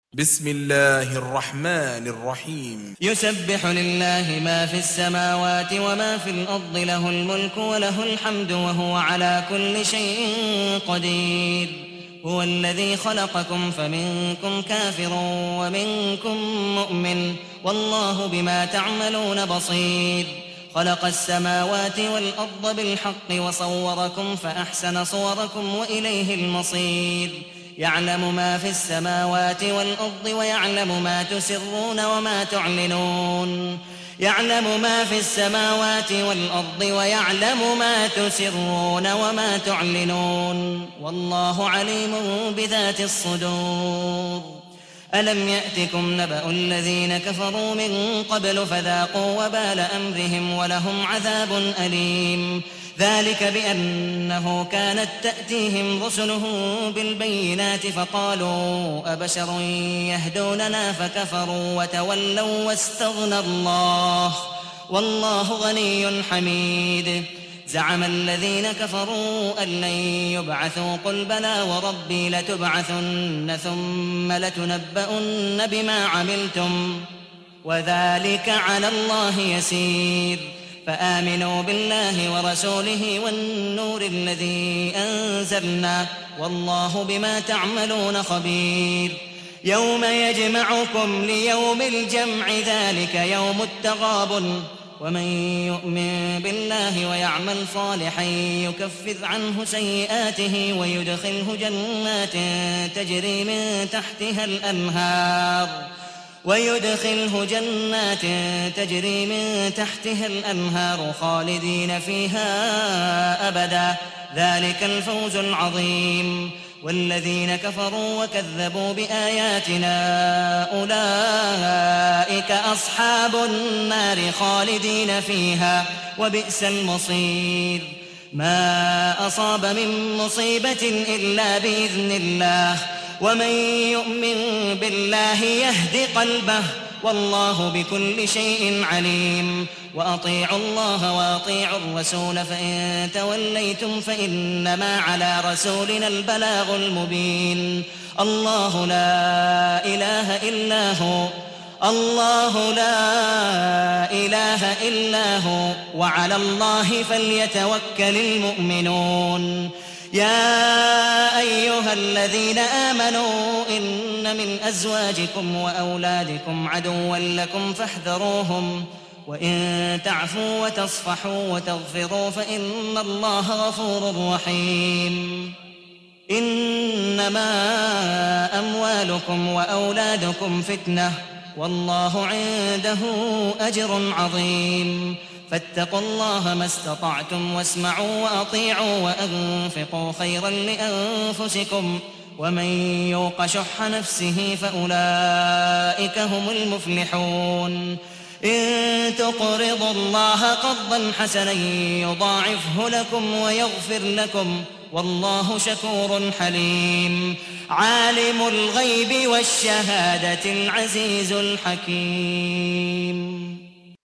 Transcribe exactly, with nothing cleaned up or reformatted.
بسم الله الرحمن الرحيم يسبح لله ما في السماوات وما في الأرض له الملك وله الحمد وهو على كل شيء قدير. هو الذي خلقكم فمنكم كافر ومنكم مؤمن والله بما تعملون بصير. خلق السماوات والأرض بالحق وصوركم فأحسن صوركم وإليه المصير. يعلم ما في السماوات والأرض ويعلم ما تسرون وما تعلنون يعلم ما في السماوات والأرض ويعلم ما تسرون وما تعلنون والله عليم بذات الصدور. ألم يأتكم نبأ الذين كفروا من قبل فذاقوا وبال أمرهم ولهم عذاب أليم. ذلك بأنه كانت تأتيهم رسلهم بالبينات فقالوا أبشر يهدوننا فكفروا وتولوا واستغنى الله والله غني حميد. زعم الذين كفروا أن لن يبعثوا قل بلى وربي لتبعثن ثم لتنبؤن بما عملتم وذلك على الله يسير. فآمنوا بالله ورسوله والنور الذي أنزلنا والله بما تعملون خبير. يوم يجمعكم ليوم الجمع ذلك يوم التغابن ومن يؤمن بالله ويعمل صالحا يكفر عنه سيئاته ويدخله جنات تجري من تحتها الأنهار ويدخله جنات تجري من تحتها الأنهار خالدين فيها أبدا ذلك الفوز العظيم. والذين كفروا وكذبوا بآياتنا أولئك أصحاب النار خالدين فيها وبئس المصير. ما أصاب من مصيبة إلا بإذن الله ومن يؤمن بالله يهد قلبه والله بكل شيء عليم. وأطيعوا الله وأطيعوا الرسول فإن توليتم فإنما على رسولنا البلاغ المبين. الله لا إله إلا هو الله لا إله إلا هو وعلى الله فليتوكل المؤمنون. يا أيها الذين آمنوا إن من أزواجكم وأولادكم عدوا لكم فاحذروهم وإن تعفوا وتصفحوا وتغفروا فإن الله غفور رحيم. إنما أموالكم وأولادكم فتنة والله عنده أجر عظيم. فاتقوا الله ما استطعتم واسمعوا وأطيعوا وأنفقوا خيرا لأنفسكم ومن يوق شح نفسه فأولئك هم المفلحون. إن تقرضوا الله قرضا حسنا يضاعفه لكم ويغفر لكم والله شكور حليم. عالم الغيب والشهادة العزيز الحكيم.